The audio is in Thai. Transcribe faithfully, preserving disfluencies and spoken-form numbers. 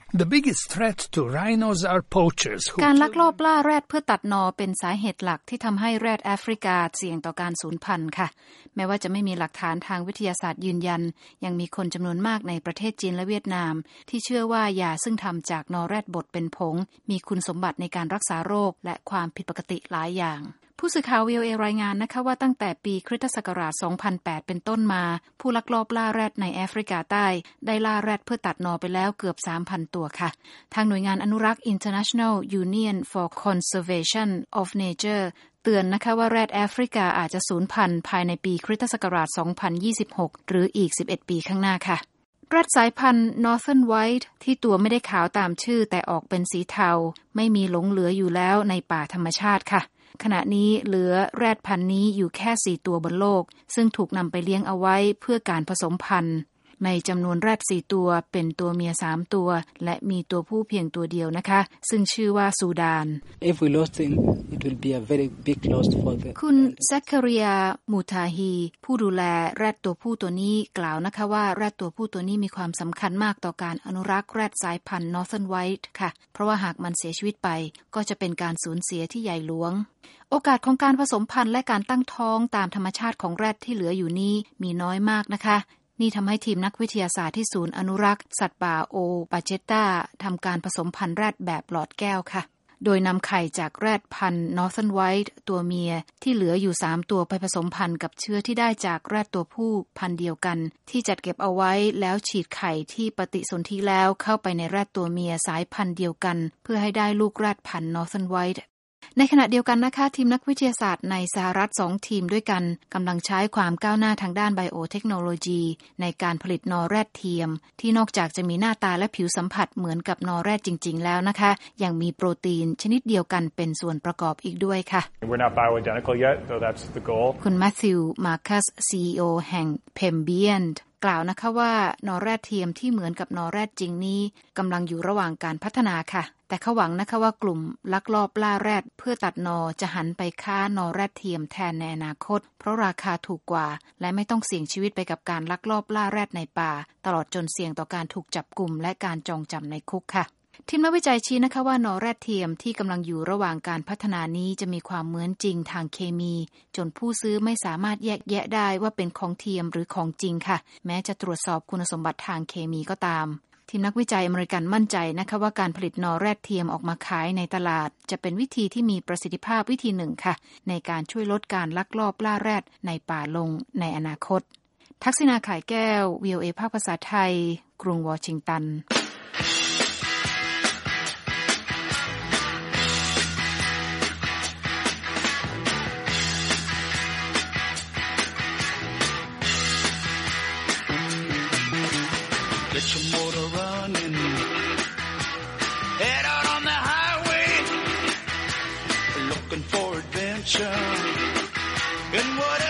The biggest threat to rhinos are poachers who การลักลอบล่าแรดเพื่อตัดนอเป็นสาเหตุหลักที่ทำให้แรดแอฟริกาเสี่ยงต่อการสูญพันธุ์ค่ะแม้ว่าจะไม่มีหลักฐานทางวิทยาศาสตร์ยืนยันยังมีคนจำนวนมากในประเทศจีนและเวียดนามที่เชื่อว่ายาซึ่งทำจากนอแรดบดเป็นผงมีคุณสมบัติในการรักษาโรคและความผิดปกติหลายอย่างผู้สื่อข่าว วี โอ เอ รายงานนะคะว่าตั้งแต่ปีคริสตศักราช สองพันแปด เป็นต้นมาผู้ลักลอบล่าแรดในแอฟริกาใต้ได้ล่าแรดเพื่อตัดนอไปแล้วเกือบ สามพัน ตัวค่ะทางหน่วยงานอนุรักษ์ International Union for Conservation of Nature เตือนนะคะว่าแรดแอฟริกาอาจจะสูญพันธุ์ภายในปีคริสตศักราช สองพันยี่สิบหก หรืออีก สิบเอ็ด ปีข้างหน้าค่ะแรดสายพันธุ์ Northern White ที่ตัวไม่ได้ขาวตามชื่อแต่ออกเป็นสีเทาไม่มีหลงเหลืออยู่แล้วในป่าธรรมชาติค่ะขณะนี้เหลือแรดพันธุ์นี้อยู่แค่สี่ตัวบนโลกซึ่งถูกนำไปเลี้ยงเอาไว้เพื่อการผสมพันธุ์ในจำนวนแรดสี่ตัวเป็นตัวเมียสามตัวและมีตัวผู้เพียงตัวเดียวนะคะซึ่งชื่อว่าซูดาน If we lost him it will be a very big loss for the คุณแซคคารียามูทาฮีผู้ดูแลแรดตัวผู้ตัวนี้กล่าวนะคะว่าแรดตัวผู้ตัวนี้มีความสำคัญมากต่อการอนุรักษ์แรดสายพันธุ์ Northern White ค่ะเพราะว่าหากมันเสียชีวิตไปก็จะเป็นการสูญเสียที่ใหญ่หลวงโอกาสของการผสมพันธุ์และการตั้งท้องตามธรรมชาติของแรดที่เหลืออยู่นี้มีน้อยมากนะคะนี่ทำให้ทีมนักวิทยาศาสตร์ที่ศูนย์อนุรักษ์สัตว์ป่าโอปาเจตตาทำการผสมพันธุ์แรดแบบหลอดแก้วค่ะโดยนำไข่จากแรดพันธุ์ Northern White ตัวเมียที่เหลืออยู่สามตัวไปผสมพันธุ์กับเชื้อที่ได้จากแรดตัวผู้พันธุ์เดียวกันที่จัดเก็บเอาไว้แล้วฉีดไข่ที่ปฏิสนธิแล้วเข้าไปในแรดตัวเมียสายพันธุ์เดียวกันเพื่อให้ได้ลูกแรดพันธุ์ Northern Whiteในขณะเดียวกันนะคะทีมนักวิทยาศาสตร์ในสหรัฐสองทีมด้วยกันกำลังใช้ความก้าวหน้าทางด้านไบโอเทคโนโลยีในการผลิตนอแรดเทียมที่นอกจากจะมีหน้าตาและผิวสัมผัสเหมือนกับนอแรดจริงๆแล้วนะคะยังมีโปรตีนชนิดเดียวกันเป็นส่วนประกอบอีกด้วยค่ะ We're not bioidentical yet, though that's the goal. คุณแมทธิวมาร์คัส ซี อี โอ แห่ง Pembientกล่าวนะคะว่านอแรดเทียมที่เหมือนกับนอแรดจริงนี้กำลังอยู่ระหว่างการพัฒนาค่ะแต่เขาหวังนะคะว่ากลุ่มลักลอบล่าแรดเพื่อตัดนอจะหันไปค้านอแรดเทียมแทนในอนาคตเพราะราคาถูกกว่าและไม่ต้องเสี่ยงชีวิตไปกับการลักลอบล่าแรดในป่าตลอดจนเสี่ยงต่อการถูกจับกุมและการจองจำในคุกค่ะทีมนักวิจัยชี้นะคะว่านอแรดเทียมที่กำลังอยู่ระหว่างการพัฒนานี้จะมีความเหมือนจริงทางเคมีจนผู้ซื้อไม่สามารถแยกแยะได้ว่าเป็นของเทียมหรือของจริงค่ะแม้จะตรวจสอบคุณสมบัติทางเคมีก็ตามทีมนักวิจัยอเมริกันมั่นใจนะคะว่าการผลิตนอแรดเทียมออกมาขายในตลาดจะเป็นวิธีที่มีประสิทธิภาพวิธีหนึ่งค่ะในการช่วยลดการลักลอบล่าแรดในป่าลงในอนาคตทักษิณาข่ายแก้ว วี โอ เอ ภาคภาษาไทยกรุงวอชิงตัน Get your motor running. Head out on the highway. Looking for adventure. And whatever